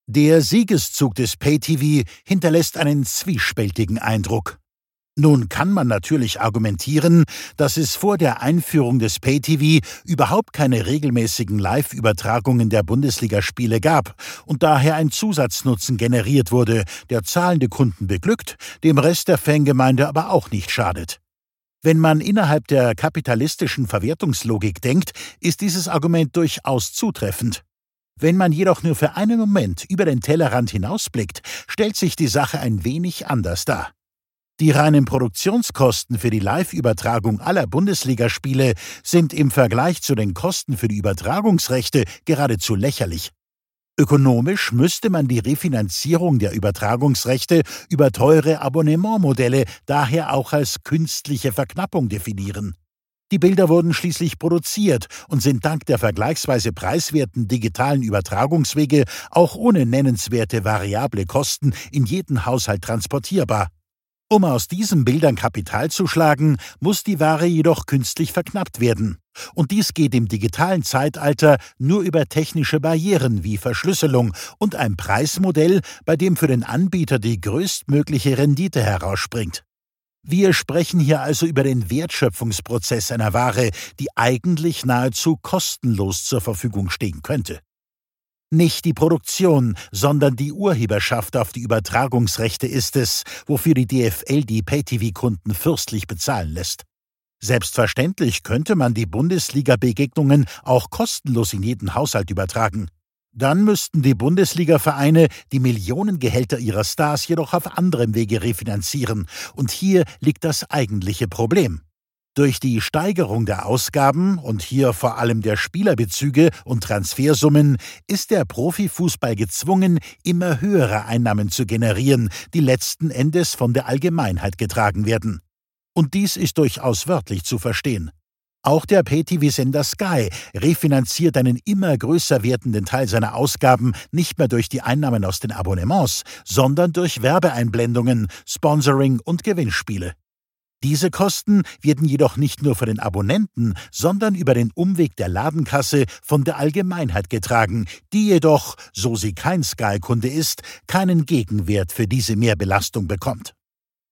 Der Siegeszug des Pay-TV hinterlässt einen zwiespältigen Eindruck. Nun kann man natürlich argumentieren, dass es vor der Einführung des Pay-TV überhaupt keine regelmäßigen Live-Übertragungen der Bundesligaspiele gab und daher ein Zusatznutzen generiert wurde, der zahlende Kunden beglückt, dem Rest der Fangemeinde aber auch nicht schadet. Wenn man innerhalb der kapitalistischen Verwertungslogik denkt, ist dieses Argument durchaus zutreffend. Wenn man jedoch nur für einen Moment über den Tellerrand hinausblickt, stellt sich die Sache ein wenig anders dar. Die reinen Produktionskosten für die Live-Übertragung aller Bundesligaspiele sind im Vergleich zu den Kosten für die Übertragungsrechte geradezu lächerlich. Ökonomisch müsste man die Refinanzierung der Übertragungsrechte über teure Abonnementmodelle daher auch als künstliche Verknappung definieren. Die Bilder wurden schließlich produziert und sind dank der vergleichsweise preiswerten digitalen Übertragungswege auch ohne nennenswerte variable Kosten in jeden Haushalt transportierbar. Um aus diesen Bildern Kapital zu schlagen, muss die Ware jedoch künstlich verknappt werden. Und dies geht im digitalen Zeitalter nur über technische Barrieren wie Verschlüsselung und ein Preismodell, bei dem für den Anbieter die größtmögliche Rendite herausspringt. Wir sprechen hier also über den Wertschöpfungsprozess einer Ware, die eigentlich nahezu kostenlos zur Verfügung stehen könnte. Nicht die Produktion, sondern die Urheberschaft auf die Übertragungsrechte ist es, wofür die DFL die Pay-TV-Kunden fürstlich bezahlen lässt. Selbstverständlich könnte man die Bundesliga-Begegnungen auch kostenlos in jeden Haushalt übertragen. Dann müssten die Bundesliga-Vereine die Millionengehälter ihrer Stars jedoch auf anderem Wege refinanzieren, und hier liegt das eigentliche Problem. Durch die Steigerung der Ausgaben und hier vor allem der Spielerbezüge und Transfersummen ist der Profifußball gezwungen, immer höhere Einnahmen zu generieren, die letzten Endes von der Allgemeinheit getragen werden. Und dies ist durchaus wörtlich zu verstehen. Auch der Pay-TV-Sender Sky refinanziert einen immer größer werdenden Teil seiner Ausgaben nicht mehr durch die Einnahmen aus den Abonnements, sondern durch Werbeeinblendungen, Sponsoring und Gewinnspiele. Diese Kosten werden jedoch nicht nur für den Abonnenten, sondern über den Umweg der Ladenkasse von der Allgemeinheit getragen, die jedoch, so sie kein Sky-Kunde ist, keinen Gegenwert für diese Mehrbelastung bekommt.